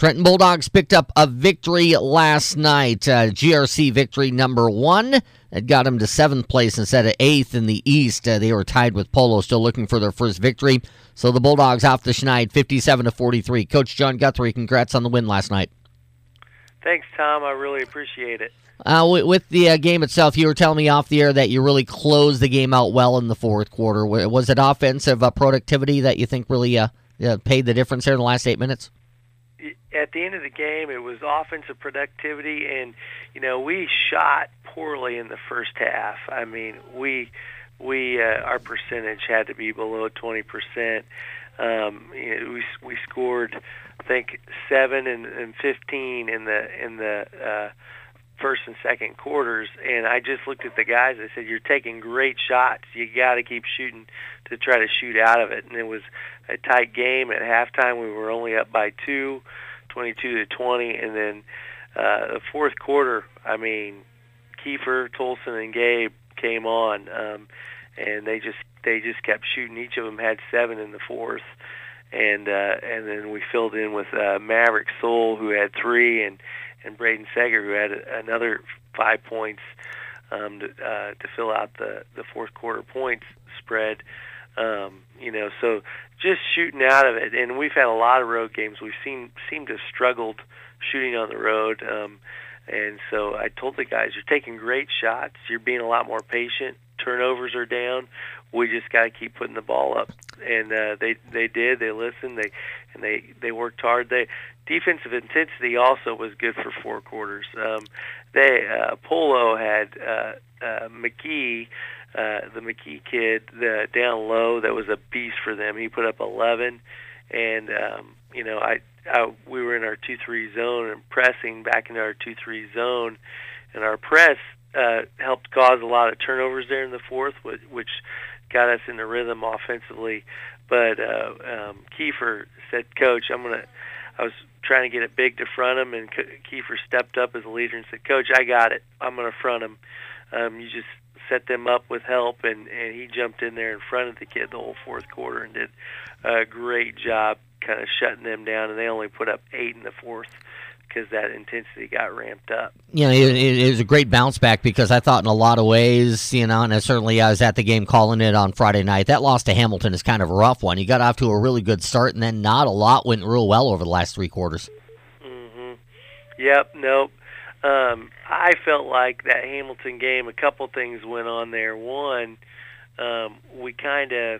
Trenton Bulldogs picked up a victory last night. GRC victory number 1. It got them to 7th place instead of 8th in the East. They were tied with Polo, still looking for their first victory. So the Bulldogs off the schneid, 57-43. Coach John Guthrie, congrats on the win last night. Thanks, Tom. I really appreciate it. With the game itself, you were telling me off the air that you really closed the game out well in the fourth quarter. Was it offensive productivity that you think really paid the difference here in the last 8 minutes? At the end of the game, it was offensive productivity, and we shot poorly in the first half. I mean, we our percentage had to be below 20%. We scored, I think, 7 and 15 in the first and second quarters, and I just looked at the guys. I said, "You're taking great shots. You got to keep shooting to try to shoot out of it." And it was a tight game. At halftime, we were only up by 2, 22-20, and then the fourth quarter, I mean, Kiefer, Tolson, and Gabe came on, and they just kept shooting. Each of them had 7 in the fourth, and then we filled in with Maverick Soul, who had 3, and Braden Seger, who had another 5 points to fill out the fourth quarter points spread. So just shooting out of it, and we've had a lot of road games. We've seemed to have struggled shooting on the road, and so I told the guys, "You're taking great shots. You're being a lot more patient. Turnovers are down. We just got to keep putting the ball up." And they did. They listened. They worked hard. Defensive intensity also was good for 4 quarters. Polo had McKee, the McKee kid, down low. That was a beast for them. He put up 11, and we were in our 2-3 zone and pressing back into our 2-3 zone, and our press helped cause a lot of turnovers there in the fourth, which got us in the rhythm offensively. But Kiefer said, "Coach, I was trying to get it big to front him," and Kiefer stepped up as a leader and said, "Coach, I got it. I'm going to front him. You just set them up with help," and he jumped in there in front of the kid the whole fourth quarter and did a great job kind of shutting them down, and they only put up 8 in the fourth because that intensity got ramped up. It was a great bounce back because I thought in a lot of ways, and certainly I was at the game calling it on Friday night, that loss to Hamilton is kind of a rough one. You got off to a really good start, and then not a lot went real well over the last 3 quarters. Mm-hmm. Yep, nope. I felt like that Hamilton game, a couple things went on there. One, we kind of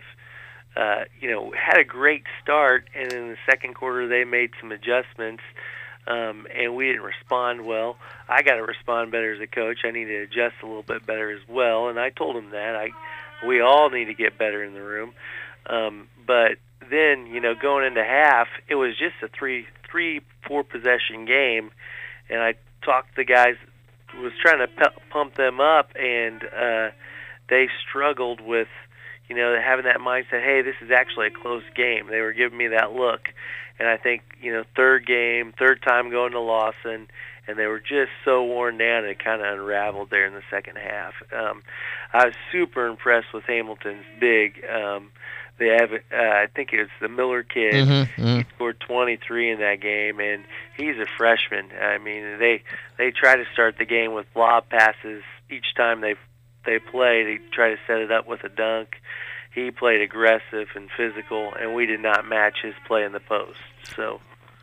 had a great start, and in the second quarter they made some adjustments, and we didn't respond well. I got to respond better as a coach. I need to adjust a little bit better as well, and I told him that. We all need to get better in the room. But then, going into half, it was just a 3-4 possession game, and I talked to the guys, was trying to pump them up, and they struggled with having that mindset, hey, this is actually a close game. They were giving me that look. And I think, third time going to Lawson, and they were just so worn down, it kind of unraveled there in the second half. I was super impressed with Hamilton's big. They have, I think it was the Miller kid. Mm-hmm. He scored 23 in that game, and he's a freshman. I mean, they try to start the game with lob passes each time they play. They try to set it up with a dunk. He played aggressive and physical, and we did not match his play in the post. So,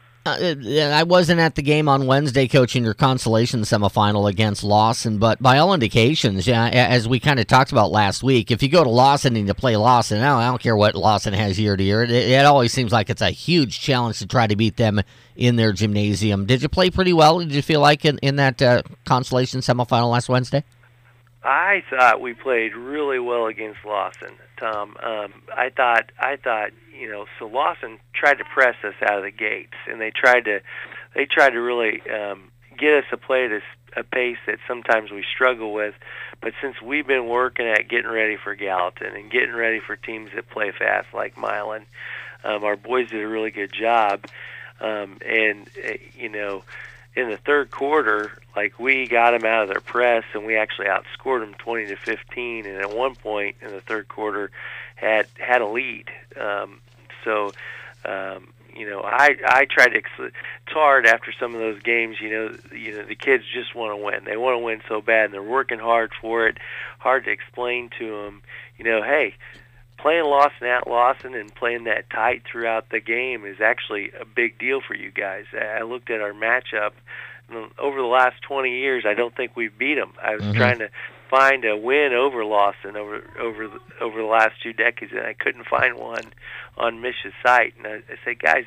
I wasn't at the game on Wednesday coaching your consolation semifinal against Lawson, but by all indications, as we kind of talked about last week, if you go to Lawson and you play Lawson, I don't care what Lawson has year to year, it always seems like it's a huge challenge to try to beat them in their gymnasium. Did you play pretty well? Did you feel like in that consolation semifinal last Wednesday? I thought we played really well against Lawson, Tom. I thought, so Lawson tried to press us out of the gates, and they tried to really get us to play at a pace that sometimes we struggle with. But since we've been working at getting ready for Gallatin and getting ready for teams that play fast like Milan, our boys did a really good job. In the third quarter, we got them out of their press, and we actually outscored them 20-15. And at one point in the third quarter, had a lead. I try to. It's hard after some of those games. The kids just want to win. They want to win so bad, and they're working hard for it. Hard to explain to them. Hey, playing Lawson at Lawson and playing that tight throughout the game is actually a big deal for you guys. I looked at our matchup. Over the last 20 years, I don't think we've beat them. I was trying to find a win over Lawson over the last 2 decades, and I couldn't find one on Mish's site. And I say, guys,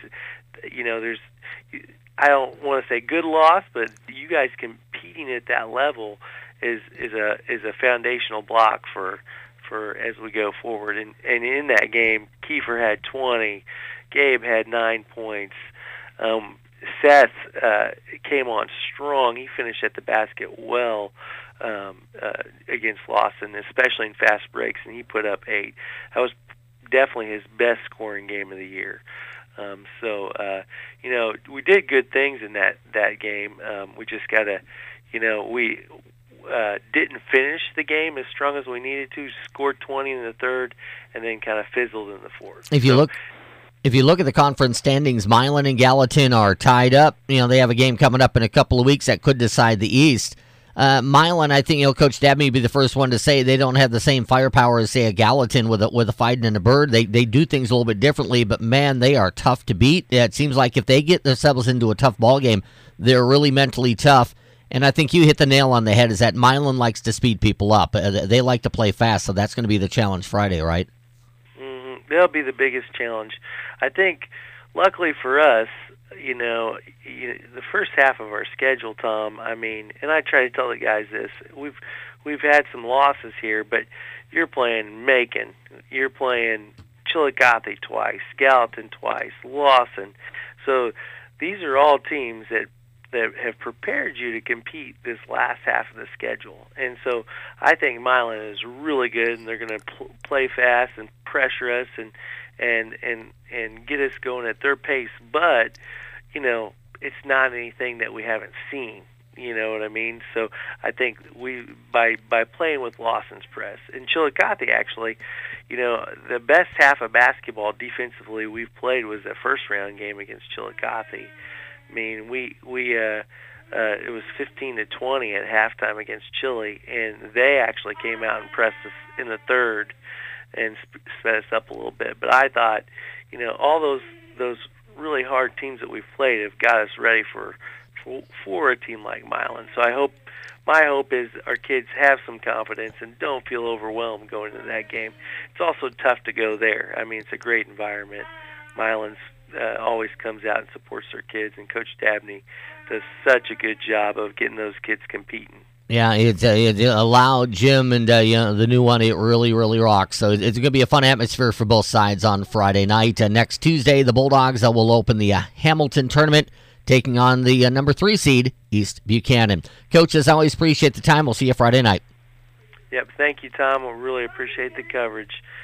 I don't want to say good loss, but you guys competing at that level is a foundational block for as we go forward. And in that game, Kiefer had 20, Gabe had 9 points. Seth came on strong. He finished at the basket well against Lawson, especially in fast breaks, and he put up 8. That was definitely his best scoring game of the year. We did good things in that game. We just got to, we didn't finish the game as strong as we needed to, scored 20 in the third, and then kind of fizzled in the fourth. If you look at the conference standings, Milan and Gallatin are tied up. They have a game coming up in a couple of weeks that could decide the East. Milan, I think Coach Dabney would be the first one to say they don't have the same firepower as, say, a Gallatin with a Fiden and a Bird. They do things a little bit differently, but man, they are tough to beat. It seems like if they get themselves into a tough ball game, they're really mentally tough. And I think you hit the nail on the head. Is that Milan likes to speed people up? They like to play fast, so that's going to be the challenge Friday, right? That'll be the biggest challenge. I think, luckily for us, the first half of our schedule, Tom, and I try to tell the guys this, we've had some losses here, but you're playing Macon, you're playing Chillicothe twice, Gallatin twice, Lawson. So these are all teams that have prepared you to compete this last half of the schedule. And so I think Milan is really good, and they're going to play fast and pressure us and get us going at their pace. But, it's not anything that we haven't seen. You know what I mean? So I think we by playing with Lawson's press. And Chillicothe, actually, the best half of basketball defensively we've played was the first-round game against Chillicothe. It was 15-20 at halftime against Chile, and they actually came out and pressed us in the third and sped us up a little bit. But I thought, all those really hard teams that we've played have got us ready for a team like Milan. So my hope is our kids have some confidence and don't feel overwhelmed going into that game. It's also tough to go there. It's a great environment. Milan's always comes out and supports their kids, and Coach Dabney does such a good job of getting those kids competing. Yeah, it's allowed Jim and the new one. It really, really rocks. So it's going to be a fun atmosphere for both sides on Friday night. Next Tuesday, the Bulldogs will open the Hamilton tournament, taking on the number 3 seed, East Buchanan. Coach, as always, appreciate the time. We'll see you Friday night. Yep, thank you, Tom. We really appreciate the coverage.